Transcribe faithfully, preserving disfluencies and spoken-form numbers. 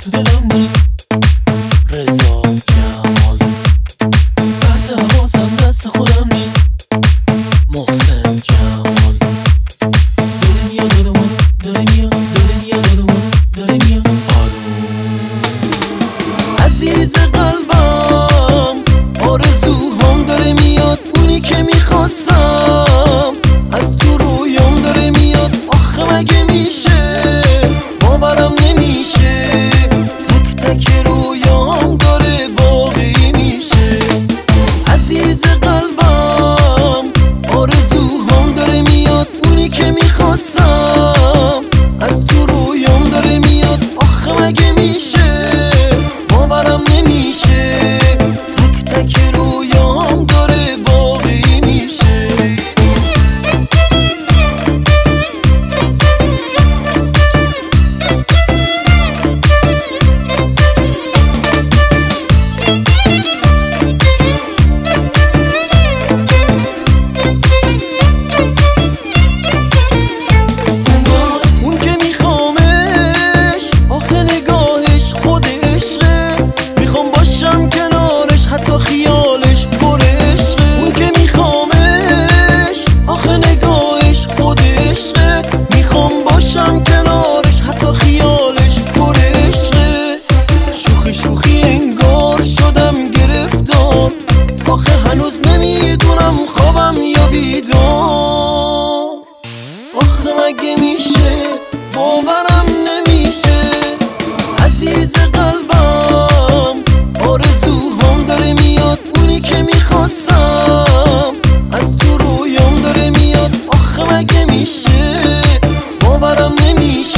تو دلمونی رضا جمال، بعد حواسم دست خودم نی محسن جمال. داره میاد داره منو داره میاد داره میاد داره منو داره میاد عزیز قلبم، آرزوهام داره میاد، اونی که میخواستم از تو رویام داره میاد. آخه مگه میشه باورم نمیشه، تک تک رویام داره باقی میشه. عزیز قلبم، آرزوهام داره میاد، اونی که میخواستم از تو رویام داره میاد. آخه مگه میشه باورم نمیشه، تک تک رویام داره باقی میشه. اون که میخوامش آخه نگاهش خود عشقه، میخوام باشم کنارش حتی خیالش پر عشقه. اون که میخوامش آخه نگاهش خود عشقه، میخوام باشم کنارش حتی خیالش پر عشقه. شوخی شوخی انگار شدم گرفتار، آخه هنوز نمیدونم خوابم یا بیدار. آخه مگه میشه باورم نمیشه. عزیز قلبم، آرزوهام داره میاد، اونی که میخواستم از تو رویام داره میاد. آخه مگه میشه باورم نمیشه.